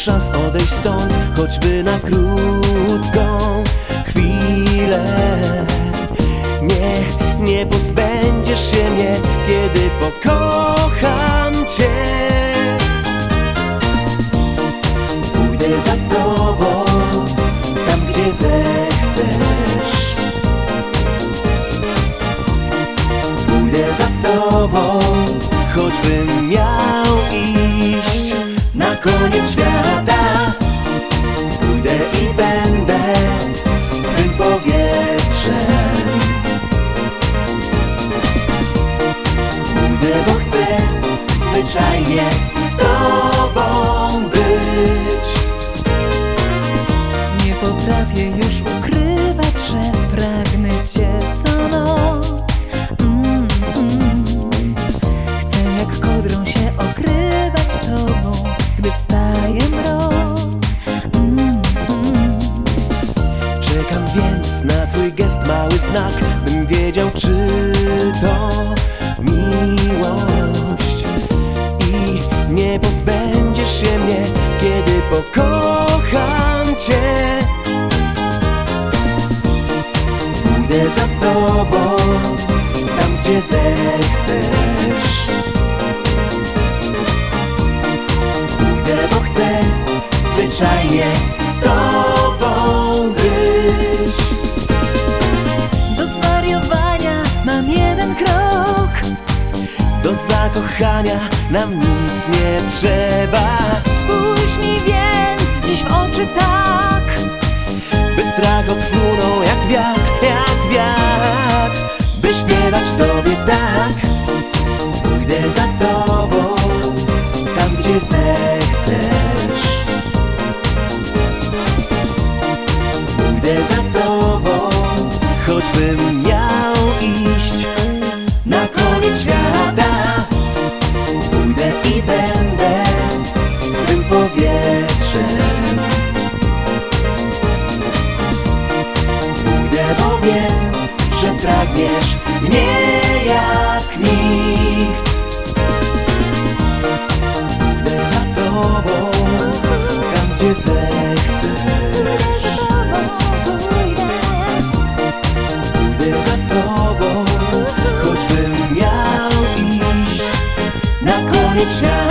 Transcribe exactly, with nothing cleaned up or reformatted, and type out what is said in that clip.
szans odejść stąd, choćby na krótką chwilę. Nie, nie pozbędziesz się mnie, kiedy pokocham cię. Pójdę za tobą, tam gdzie zechcesz. Pójdę za tobą, choćbym miał iść na koniec świata. Pójdę i będę twym powietrzem. Pójdę, bo chcę zwyczajnie z tobą być. Nie potrafię już ukrywać, że pragnę cię co noc. mm, mm. Chcę jak kołdrą się okrywać tobą, gdy wstaje mrok. mm, mm. Czekam więc na twój gest, mały znak, bym wiedział, czy to miłość. I nie pozbędziesz się mnie, kiedy pokocham cię. Pójdę za tobą, tam gdzie zechcesz. Pójdę, bo chcę zwyczajnie z tobą być. Do zwariowania mam jeden krok. Do zakochania nam nic nie trzeba. Spójrz mi więc dziś w oczy tak, By strach odfrunął jak wiatr, jak wiatr. By śpiewać tobie tak. Pójdę za tobą, tam gdzie zechcesz. Pójdę za tobą, choćbym miał iść na koniec świata. Pójdę i będę twym powietrzem. Pójdę, bo wiem, że pragniesz mnie jak nikt. Pójdę za tobą, tam gdzie zechcesz. Pójdę za tobą, choćbym miał iść na koniec świata.